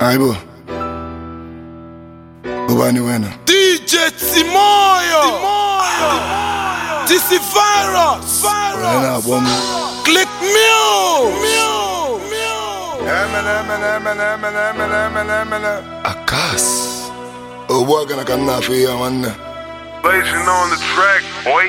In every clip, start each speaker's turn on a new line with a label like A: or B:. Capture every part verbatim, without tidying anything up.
A: Aibo. Ubani wena.
B: D J Timoyo. T C Virus.
A: Wena bom.
B: Click Muse.
A: Akas. Oh, boy, gonna come now for you, man.
C: Blazing on the track, boy.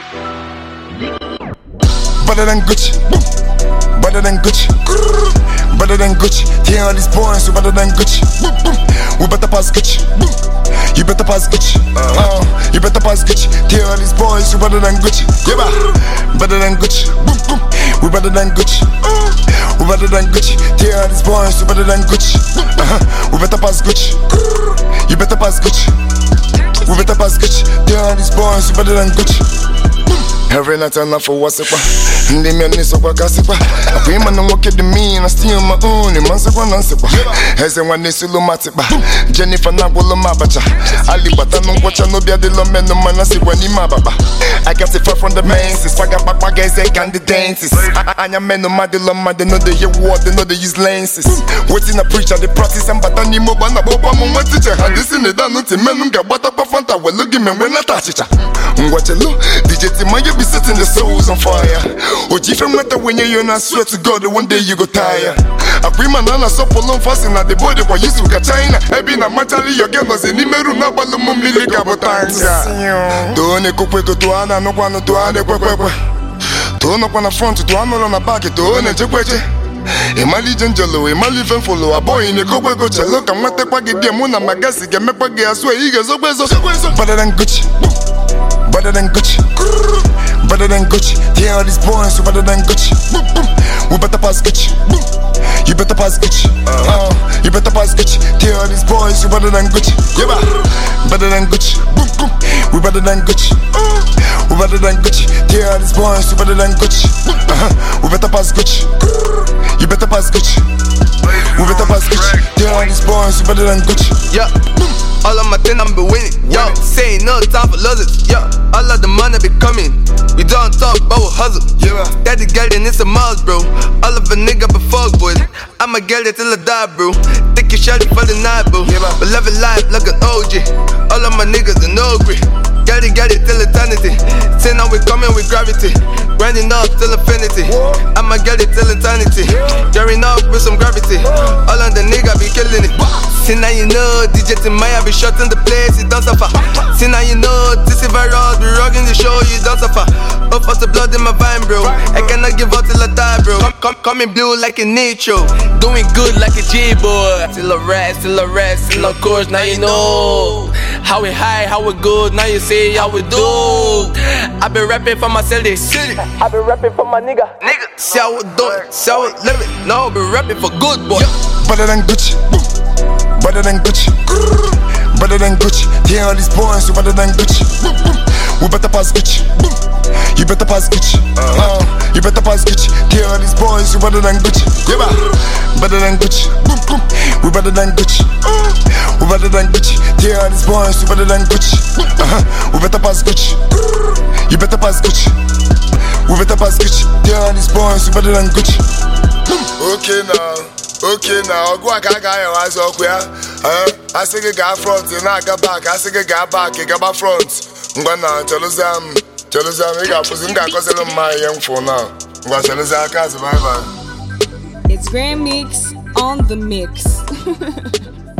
A: Better than Gucci, better than Gucci, better than Gucci. Hear all these boys, so better than Gucci. We better pass Gucci. You better pass Gucci. Uh, you better pass Gucci. Hear all these boys, so better than Gucci. Yeah, better than Gucci. We better than Gucci. We better than Gucci. Hear all these boys, so better than Gucci. Uh-huh. We better pass Gucci. You better pass Gucci. We better pass Gucci. Hear all these boys, so better than Gucci. Every night I for what's up. And they mean so what gossip. I pay man and walk at the me and I steal my own. And man's one answer. As I want this Lumatiba. Jennifer Nagola Mabacha. Ali Batano watch no be the lomen no man. I see when he mababa. I got it far from the main. Sis Paga Papa guys and candy dances. I am men no madiloma. They know they hear what they know they use lenses. Waiting a preacher, they practice and batani mobana boba moment teacher. And this in the down to men who got what up a fanta. Well, look at me when I touch it. Watch a look. D J Timoyo be setting the souls on fire. Oh, if you matter when you're not swear to God, one day you go tire. I bring my nana so for long fasting at the body for you to get China. I been a matali your game was in the meru na balumu milika botanga. Don't you cook to Anna, no one to Anna. Don't up on the front to Anna on the back, to own a jekweche. Emali Jangelo, Emali Fenfolo, a boy in the Coco Look, I'm not the Paggy Demuna Magasi, get me Paggy as well. He goes better than Gucci. Better than Gucci, better than Gucci. Hear all these boys, so better than Gucci. We better pass Gucci. You better pass Gucci. Uh, you better pass Gucci. Hear all these boys, so better than Gucci. Yeah, better than Gucci. We better than Gucci. We better than Gucci. Hear all these boys, so better than Gucci. Uh-huh. We better pass Gucci. You better pass Gucci. We better pass Gucci. Hear all these boys, so better than Gucci.
D: Yeah. All of my thing I'm be winning, yo. Say ain't no time for losers, yo. All of the money be coming. We don't talk about hustle, yeah. Daddy girl then it's a mouse, bro. All of a nigga be fuck boys. I'ma get it till I die, bro. Think you shot it for the night, bro. Yeah, but live it life like an O G. All of my niggas are no agree. Get it, get it till eternity. Say now we coming with gravity. Grinding up till infinity. I'ma get it till eternity. Gearing up with some gravity. All of the nigga be killing it. See now you know, D J Timoyo be shot in the place, it don't suffer. See now you know, T C Virus be rocking the show, you don't suffer. Up for the blood in my vine, bro. I cannot give up till I die, bro. Come, come, coming blue like a nitro. Doing good like a G-boy. Till I rest, till I rest, till of course, now you know. How we high, how we good, now you see how we do. I been rapping for my city, city. I been rapping for my nigga, nigga. See how we do it, see how we live it. Now I been rapping for good boy.
A: Better than Gucci, better than Gucci, better than Gucci. Hear all these boys, so better than Gucci. We better pass Gucci. You better pass Gucci. Uh, you better pass Gucci. Hear all these boys, so better than Gucci. Yeah, better than Gucci. We better than Gucci. We better than Gucci. Hear all these boys, so better than Gucci. Uh-huh. We better pass Gucci. You better pass Gucci. We better pass Gucci. Hear all these boys, so better than Gucci. Okay now. Okay now, go back, I got your eyes up here. I say you got front, and I got back. I say you got back, you got back front. I'm gonna tell them, tell them, you got pussy, you got cause I'm my young for now. I'm gonna tell them, I can't survive.
E: It's Grand Mix on the mix.